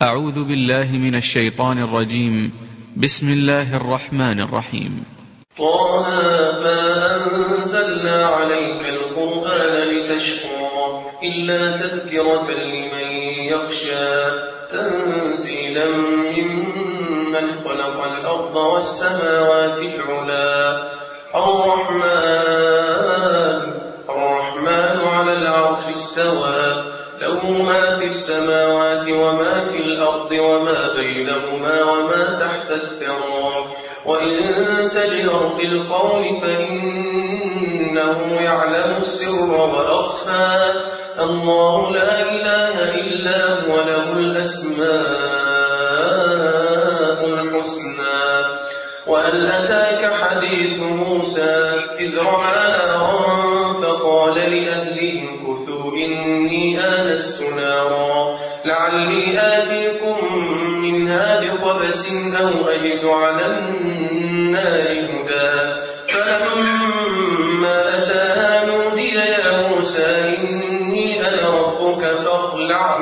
أعوذ بالله من الشيطان الرجيم. بسم الله الرحمن الرحيم. طه ما أنزلنا عليك القرآن لتشقى إلا تذكرة لمن يخشى تنزيلا ممن خلق الأرض والسماوات العلا الرحمن على العرش استوى له ما في السماوات وما في الأرض وما بينهما وما تحت الثرى وإن تجهر بالقول فإنه يعلم السر وأخفى الله لا إله إلا هو له الأسماء الحسنى. وهل أتاك حديث موسى إذ رأى نارا فقال لأهلهم كثوا إني آنست نارا لعلي آتيكم منها بقبس أو أجد على النار هدى فلما أتاها نودي يا موسى إني أنا ربك فاخلع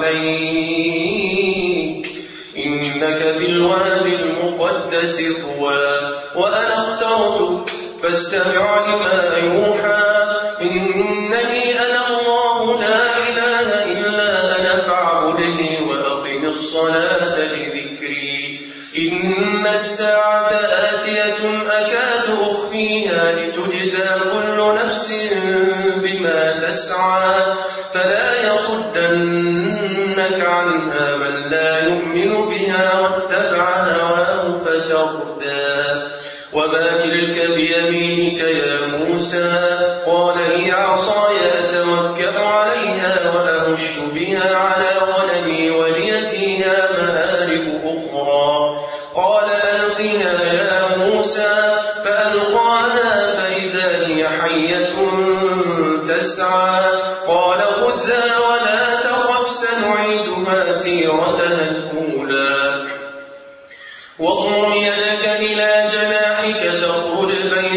نعليك إنك بالوادي المقدس طوى وأنا اخترتك فاستمع لما يوحى إنني أنا الله لا إله إلا أنا فاعبدني وأقم الصلاة لذكري إن الساعة آتية أكاد أخفيها لتجزى كل نفس بما تسعى فلا يصدنك عنها من لا يؤمن بها واتبع هواه فتردى. وما تلك بيمينك يا موسى قال هي عصاي أتوكأ عليها وأهش بها على غنمي ولي فيها مآرب أخرى قال ألقها يا موسى فألقاها فإذا هي حية تسعى قال خذها ولا تخف سنعيدها سيرتها الأولى واضم يدك إلى جناحك تخرج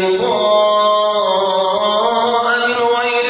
بيضاء من غير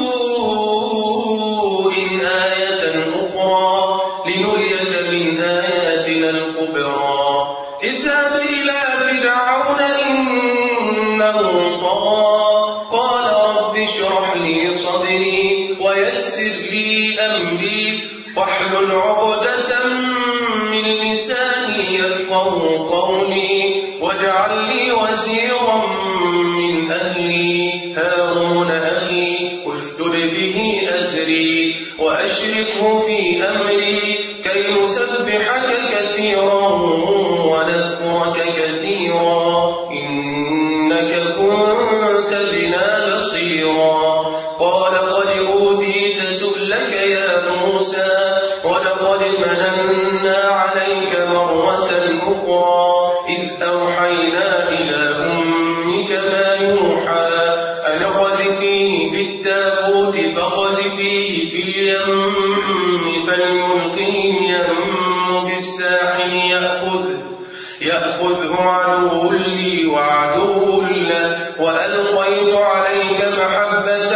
سوء آية أخرى لنريك من آياتنا الكبرى اذهب إلى فرعون إنه طغى قال رب اشرح لي صدري ويسر لي أمري واحلل عقدة من لساني يفقهوا قولي واجعل لي وزيرا من أهلي هارون أخي اشدد به أزري وأشركه في أمري كي نسبحك كثيرا ونذكرك كثيرا إنك كنت بنا بصيرا قال قد أوتيت سؤلك يا موسى ولقد مننا عليك مرة أخرى إذ أوحينا إلى أمك ما يوحى أن اقذفيه في التابوت فاقذفيه في اليم فليلقه اليم بالساحل يأخذه عدو لي وعدو له وألقيت عليك محبة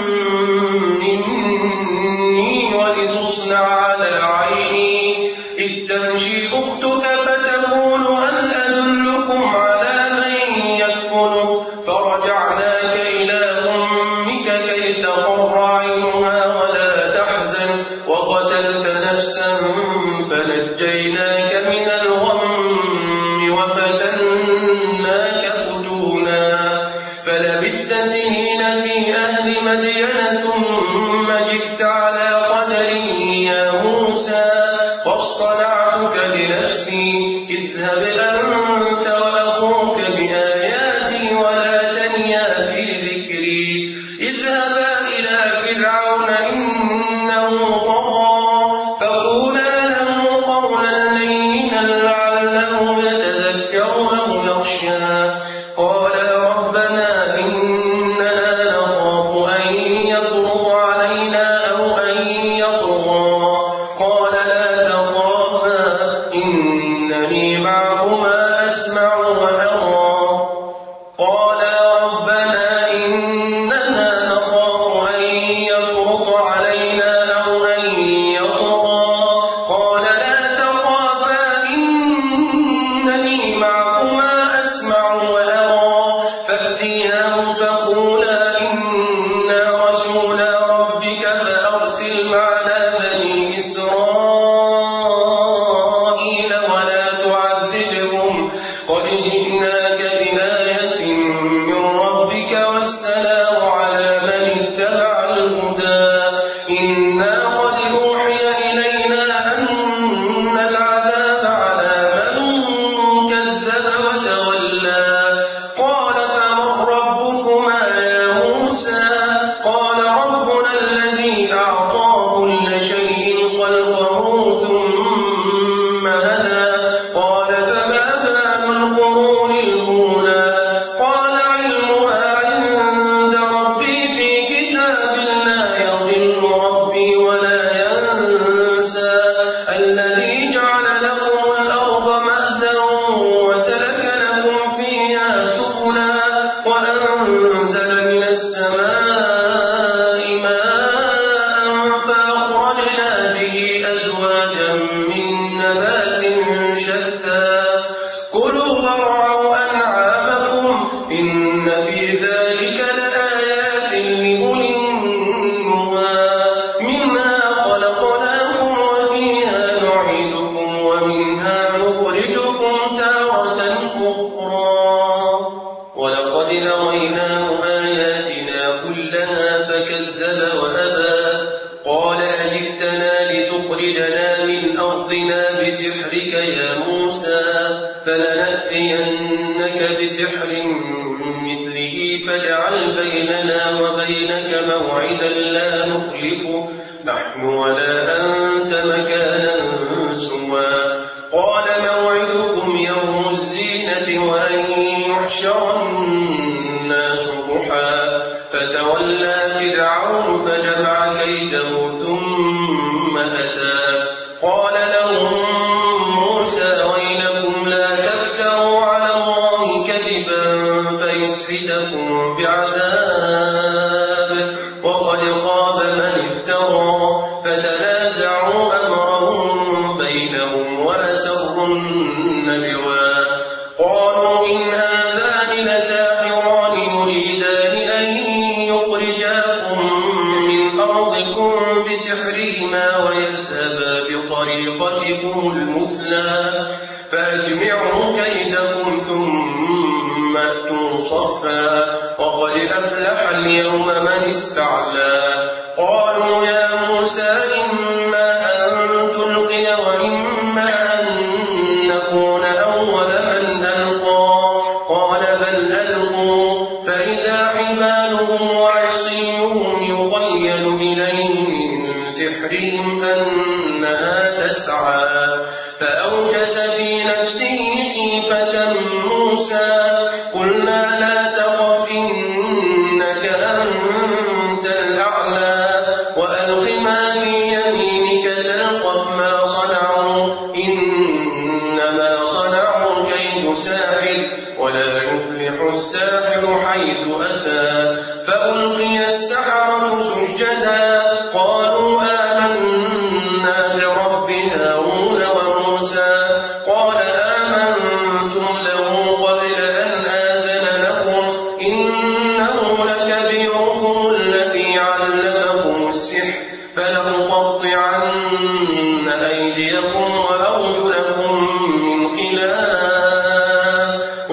مني ولتصنع على عيني إذ تمشي أختك فتقول هل أدلكم على من يكفله فرجعناك إلى أمك كي تقر عينها ولا تحزن وقتلت نفسا فنجيناك من الغم وفتناك فتونا فلبثت سنين في أهل مدين ثم جئت على قدر يا موسى واصطنعتك لنفسي اذهب أنت وأخوك بآياتي ولا تنيا في ذكري اذهبا إلى فرعون إنه طغى فقولا له قولا لينا لعله يتذكر أو يخشى قالا ربنا إننا نخاف أن يفرط علينا أو أن يطغى قال لا تخافا إنني معكما أسمع وأرى قالا ربنا إننا نخاف أن يفرط علينا أو أن يطغى قال لا إسرائيل ولا تعذبهم قد جئناك بآية من ربك والسلام على من اتبع الهدى إنا قد أوحي إلينا أن العذاب على من كذب وتولى قال فمن ربكما يا موسى قال ربنا الذي أعطى كل شيء خلقه ثم هدى قال فما بال القرون الأولى قال علمها عند ربي في كتاب لا يضل ربي ولا ينسى الذي جعل لكم الأرض مهدا وسلك لكم فيها سبلا وأنزل من السماء ماء فأخرجنا به أزواجا من نبات شتى كلوا وارعوا أنعامكم إن في ذلك لآيات لأولي النهى منها خلقناكم وفيها نعيدكم ومنها نخرجكم تارة أخرى ولقد أريناه آياتنا كلها فكذب وأبى قال أجئتنا لتخرجنا من أرضنا بسحرك يا موسى فلنأتينك بسحر مثله فاجعل بيننا وبينك موعدا لا نخلفه نحن ولا أنت مكانا سوى قال موعدكم يوم الزينة وأن يحشر الناس ضحى فتولى فرعون فجمع كيده ثم أتى قال لهم موسى ويلكم لا تفتروا على الله كذبا فيسحتكم بعذاب وقد خاب من افترى فتنازعوا أمرهم بينهم وأسروا النجوى قالوا إن هذان لساحران يريدان أن يخرجاكم من أرضكم بسحرهما ويذهبا بطريقتكم المثلى فأجمعوا كيدكم ثم أتوا صفا وقد أفلح اليوم من استعلى قالوا يا موسى إما أن تلقي وإما أن نكون أول من ألقى قال بل ألقوا فإذا حبالهم وعصيهم يخيل إليه من سحرهم أنها تسعى فأوجس في نفسه خيفة موسى قلنا لا تخف إنك أنت الأعلى وألق ما في يمينك تلقف ما صنعوا إنما صنعوا كيد ساحر ولا يفلح الساحر حيث أتى فألقي السحرة سجدا قالوا آمنا برب هارون وموسى قال آمنتم له قبل أن آذن لكم إنه لكبيركم الذي علمكم السحر فلأقطعن أيديكم وأرجلكم من خلاف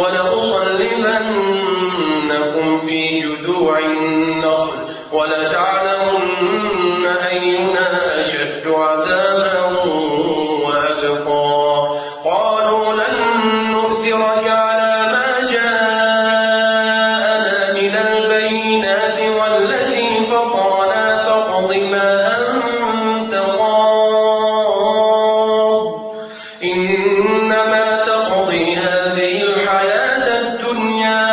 ولأصلبنكم في جذوع النخل ولتعلمن أينا أشد عذابا وأبقى قالوا لن نؤثرك على ما جاءنا من البينات والذي فطرنا فاقض ما أنت قاض إنما تقضي هذه الحياة الدنيا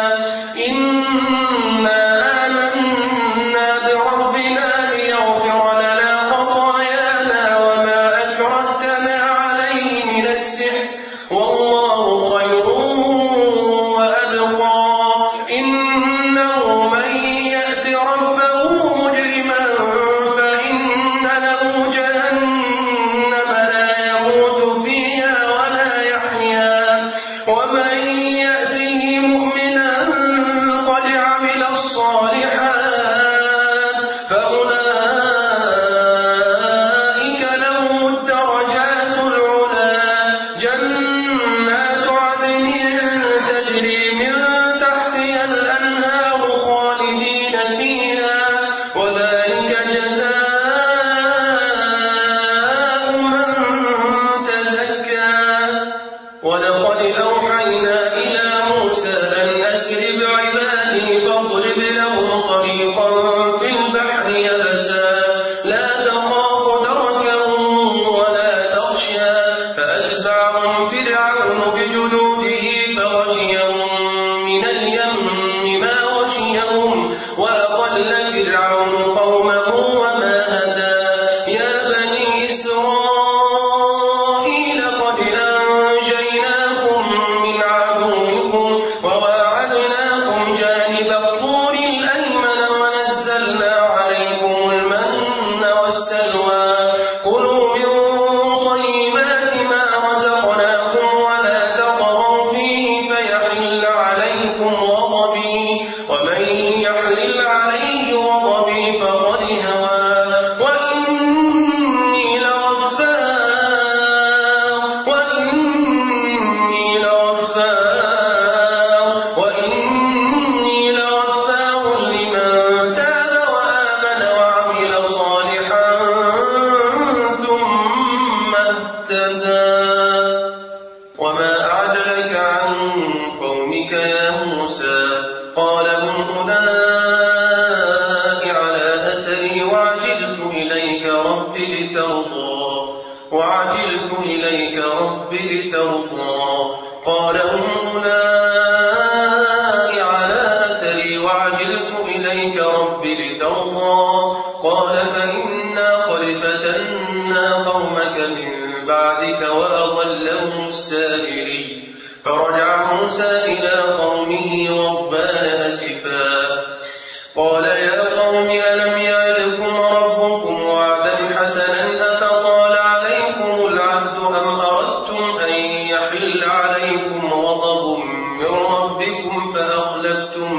إنا آمنا بربنا ليغفر لنا خطايانا وما أكرهتنا عليه من السحر والله خير وأبقى إنه من يأت ربه مجرما فإن له جهنم لا يموت فيها ولا يحيا ومن يأته مؤمنا قد عمل الصالحات فأولئك لهم الدرجات فأتبعهم فرعون بجنوده فغشيهم من اليم ما غشيهم وأضل فرعون قومه وما هدى يا بني إسرائيل قد أنجيناكم من عدوكم وواعدناكم جانب الطور الأيمن ونزلنا عليكم المن والسلوى كلوا من طيبات ما رزقناكم ولا تطغوا فيه فيحل عليكم غضبي ومن يحلل عليه غضبي فقد هوى وإني لغفار لمن تاب وآمن وعمل صالحا ثم اهتدى وما أعجلك عن قومك يا موسى قال هم أولئك على أثري وعجلت إليك رب لترضى قال هم أولئك على أثري وعجلت إليك رب لترضى قال فإنا قد فتنا قومك من بعدك وأضلهم السامري فرجع موسى إلى قومه غضبان أسفا قال يا قوم ألم يعدكم ربكم وعدا حسنا أفطال عليكم العهد أم أردتم أن يحل عليكم غضب من ربكم فأخلفتم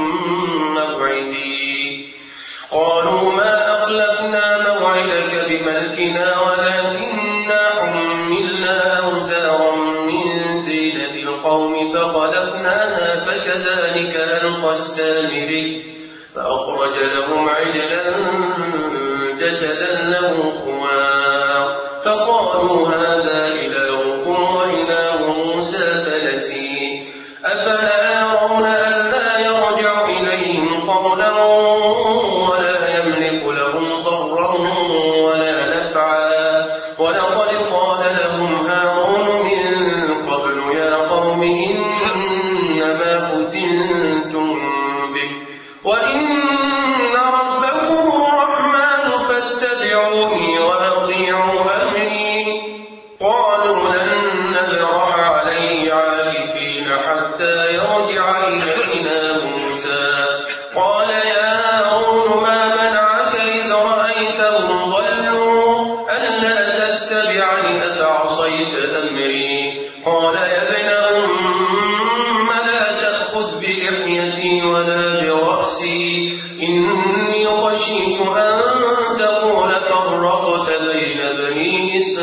موعدي قالوا ما أخلفنا موعدك بملكنا ولكننا حملنا أوزارا من زينة القوم فقذفناها فكذلك ألقى السامري فأخرج لهم عجلا جسدا له خوار فقالوا هذا إلهكم وإله موسى فنسي أفلا يرون ألا يرجع إليهم قولا ولا يملك لهم ضرا ولا نفعا ولقد قال لهم هارون من قبل يا قوم إنما فتنتم به وإن ربكم الرحمن فاتبعوني وأطيعوا أمري قالوا لن نبرح عليه عاكفين حتى يرجع إلينا موسى قال يا هارون ما منعك إذ رأيتهم ضلوا ألا تتبعني أفعصيت أمري قال يا ابن أم لا تأخذ بلحيتي ولا برأسي إني خشيت أن تقول فرقت بين بني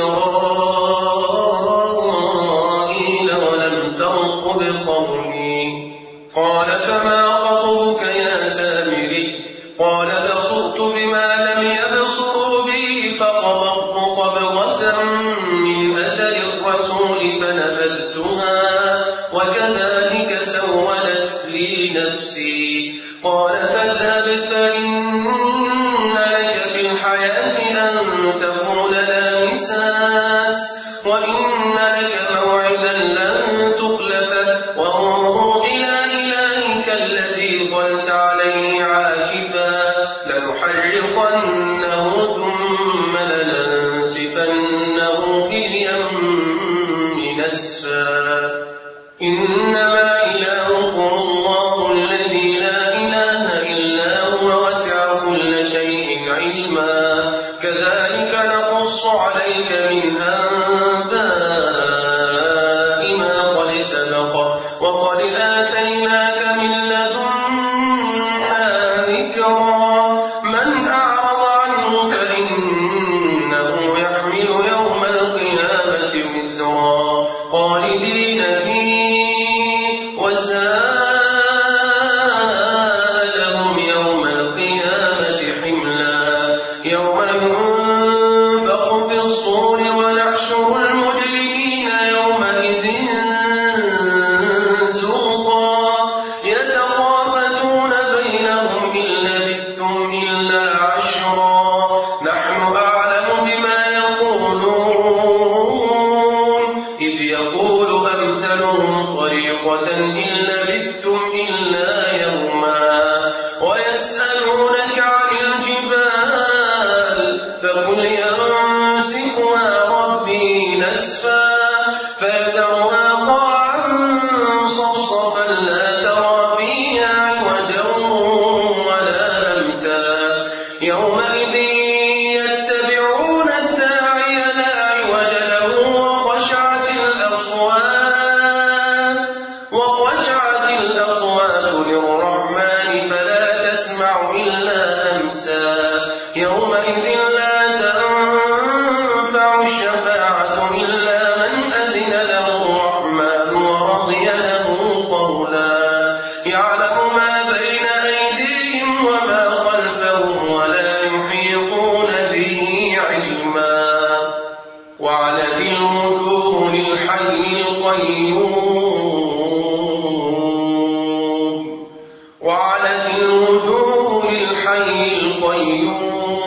إسرائيل ولم ترقب قولي قال فما خطبك يا سامري قال بصرت بما لم يبصروا به فقبضت قبضة من أثر الرسول فنبذتها وكذلك سولت لي نفسي قال فاذهب فإن لك في الحياة أن تقول لا مساس وإن لك موعدا لن تخلفه وانظر إلى إلهك الذي ظلت عليه عاكفا لنحرقنه ثم لننسفنه في اليم نسفا إنما إلهكم الله الذي لا إله إلا هو وسع كل شيء علما كذلك نقص عليك من أنباء ما قد سبق وقد آتيناك من لدنا ذكرا من أعرض عنه فإنه يحمل يوم القيامة وزرا خالدين فيه وساء لهم يوم القيامة حملا يوم ينفخ في الصور ونحشر المجرمين يومئذ زرقا يتخافتون بينهم إن لبثتم إلا عشرا نحن أعلم بما يقولون طريقة إن لبثتم إلا يوما ويسألونك عن الجبال فقل ينسفها ربي نسفا فيذرها قاعا صفصفا لا ترى فيها عوجا ولا أمتا يومئذ يتبعون الداعي لا عوج له وخشعت الأصوات للرحمن فلا تسمع إلا همسا يومئذ لا تنفع الشفاعة إلا من أذن له الرحمن ورضي له قولا يعلم ما بين أيديهم وما خلفهم ولا يحيطون به علما وعنت الوجوه للحي القيوم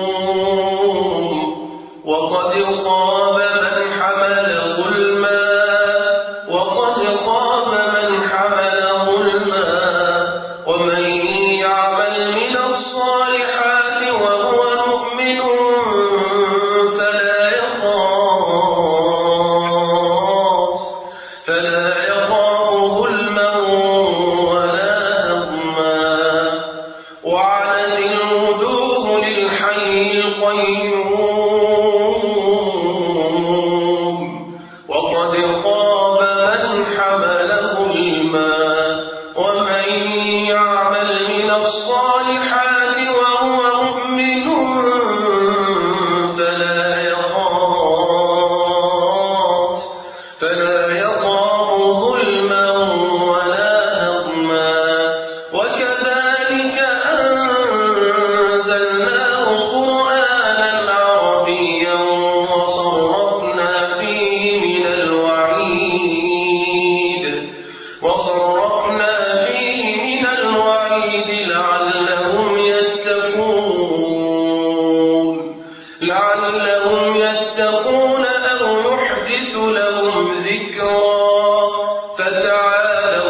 وقد خاب من حمل ظلما ومن يعمل من الصالحات وهو مؤمن فلا يخاف ظلما ولا هضما وعنت الوجوه للحي القيوم وقد خاب من حمل ظلما ومن يعمل من الصالحات وهو مؤمن فلا يخاف ظلما ولا هضما وكذلك أنزلناه قرآنا عربيا وصرفنا فيه من الوعيد لعلهم يتقون أو يحدث لهم ذكرا فتعالى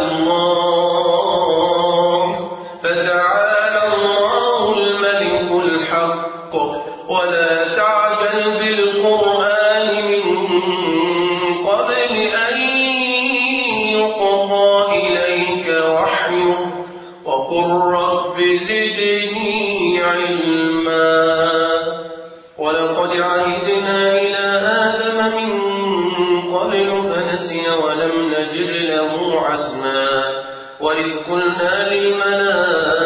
الله الملك الحق ولا تعجل بالقرآن من قبل أن يقضى إليك وحيه وقل رب زدني علما ولقد عهدنا إلى آدم من قبل فنسي ولم نجد له عزما وإذ قلنا للملائكة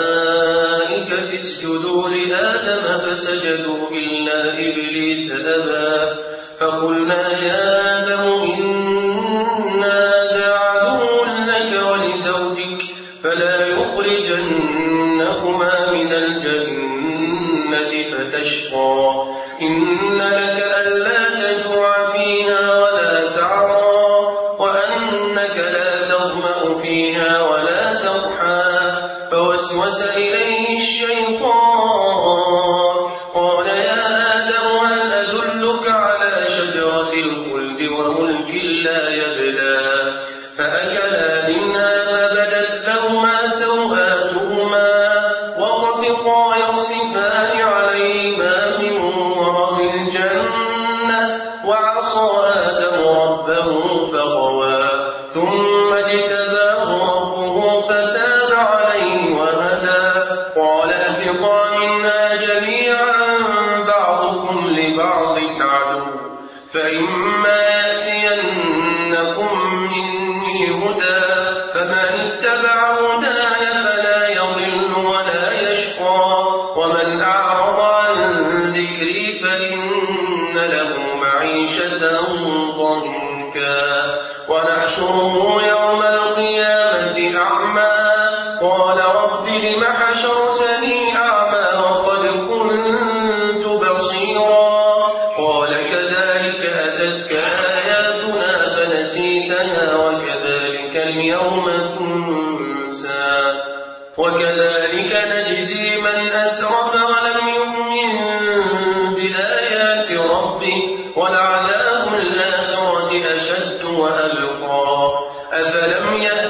اسجدوا لآدم فسجدوا إلا إبليس أبى فقلنا يا آدم إنا هذا عدو لك ولزوجك فلا يخرجنكما من الجنة فتشقى إن لك ألا تجوع فيها ولا تعرى وأنك لا تظمأ فيها ولا تضحى فوسوس إليه الشيطان قال يا آدم هل أدلك على شجرة الخلد وملك لا يبلى فأكلا منها فبدت لهما سوآتهما وطفقا يخصفان عليهما من ورق الجنة وعصى آدم ربه فغوى ثم اجتباه ربه فتاب عليه وهدى قال اهبطا منا جميعا بعضكم لبعض عدو فإما يأتينكم مني هدى فمن اتبع هداي فلا يضل ولا يشقى ومن أعرض عن ذكري فإن له معيشة ضنكا ونحشره يوم القيامة أعمى قال رب لم حشرتني أعمى وقد كنت بصيرا قال كذلك أتتك آياتنا فنسيتها وكذلك اليوم تنسى وكذلك نجزي من أسرف ولم يؤمن بآيات ربه ولعذاب الآخرة أشد وأبقى أفلم يهد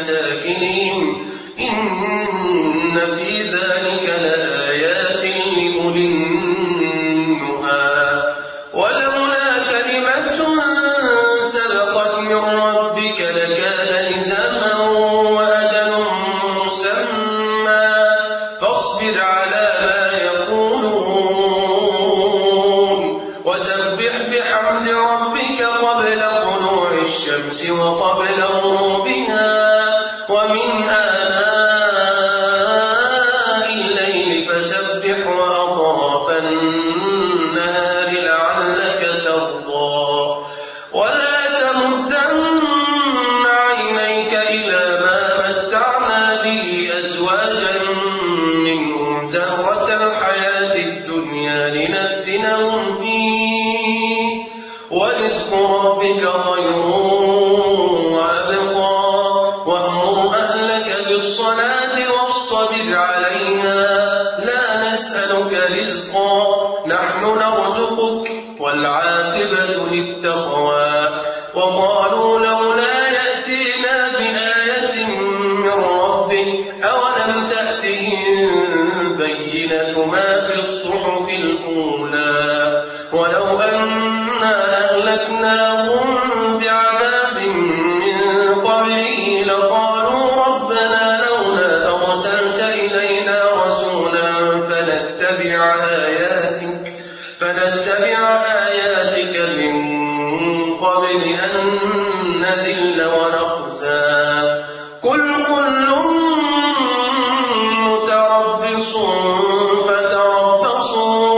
بمساكنهم إن في ذلك لآيات لأولي النهى ولولا كلمة سبقت من ربك لكان لزاما وأجل مسمى فاصبر على ما يقولون وسبح بحمد ربك قبل طلوع الشمس وقبل غروبها ومن آناء الليل فسبح وأطراف النهار لعلك ترضى ولا تمدن عينيك إلى ما متعنا به أزواجا منهم زهرة الحياة الدنيا لنفتنهم فيه ورزق ربك خير وأبقى وأمر أهلك بالصلاة واصطبر عليها لا نسألك رزقا نحن نرزقك والعاقبة للتقوى وقالوا لولا يأتينا بآية من ربه أولم تأتهم بينة ما في الصحف الأولى ولو أنا أهلكناهم بعذاب من قبله لقالوا ربنا لولا أرسلت إلينا رسولا فنتبع آياتك من قبل أن نذل ونخزى قل كل متربص فتربصوا